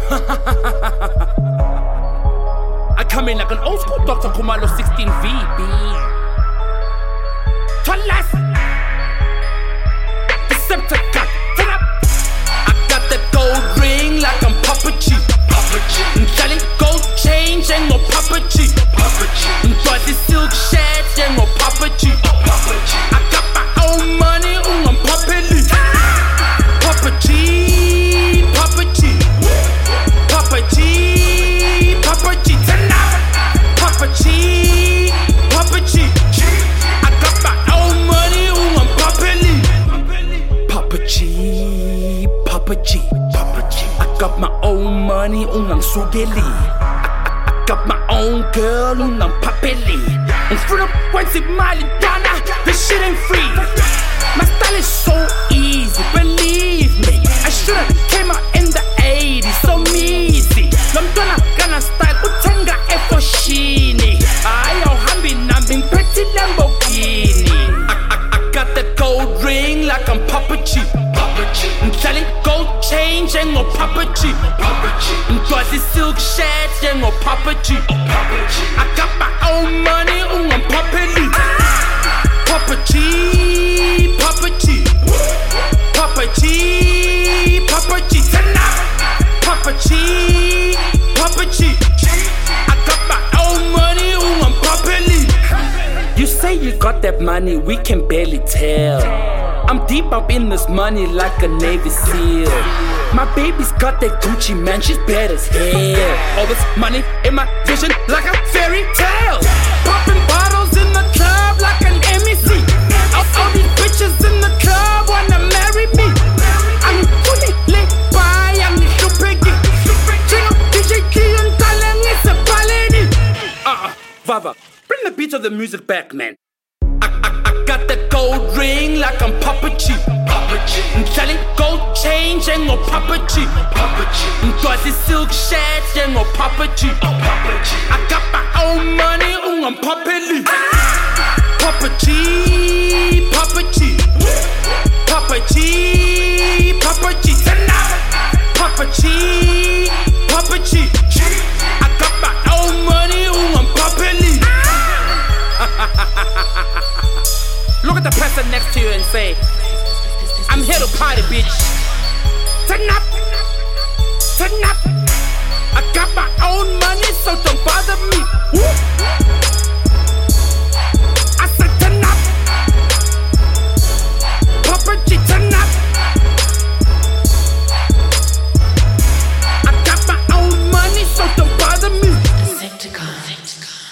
I come in like an old school Dr. Kumalo 16 VB. Twice. Decepticon. Turn up. I got that gold ring like I'm Papa G. Jelly gold change and no Papa G. Body silk shades and no Papa G. I got my own money, I'm Papa Lee. Papa G, Papa G, Papa G, Papa G. Tonight, Papa G, Papa G. I got my own money, I'm Papa Lee. Papa G, Papa G, Papa G. I got my own money, I'm Sugeli. I got my own girl, I'm Papa Lee. In front of once in Malidana, this shit ain't free. My style is so easy, believe me. I should've came out in the 80s, so easy. Lomdona Ghana style, Utenga Efoshini. Ayo hambi nambing pretty Lamborghini. I got that gold ring like I'm Papa G. I'm selling gold change and no Papa G. I'm got this silk shades and no Papa G. I got my own money, I'm Papa Lee. Papa G, Papa G, Papa G, Papa G. Tonight, Papa G, Papa G. I got my own money, I'm Papa Lee. You say you got that money, we can barely tell. I'm deep up in this money like a Navy SEAL. My baby's got that Gucci, man, she's bad as hell. All this money in my vision like a fairy tale. Popping bottles in the club like an MEC. All these bitches in the club wanna marry me. I'm fully lit by, I'm Shupegi. Chingo DJ Kian Talang, it's a baladi. Vava, bring the beat of the music back, man. I got that gold ring like I'm Papa G. I'm selling gold change and no Papa G. I'm got this silk shades and no Papa G. I got my own money, I'm Papa Lee. Papa G, Papa G, Papa G, Papa G. Tonight, Papa G, Papa G. I got my own money, I'm Papa Lee. Look at the person next to you and say, I'm here to party, bitch. Turn up, turn up. I got my own money, so don't bother me. Woo. I said turn up. Papa G, turn up. I got my own money, so don't bother me. Decepticon.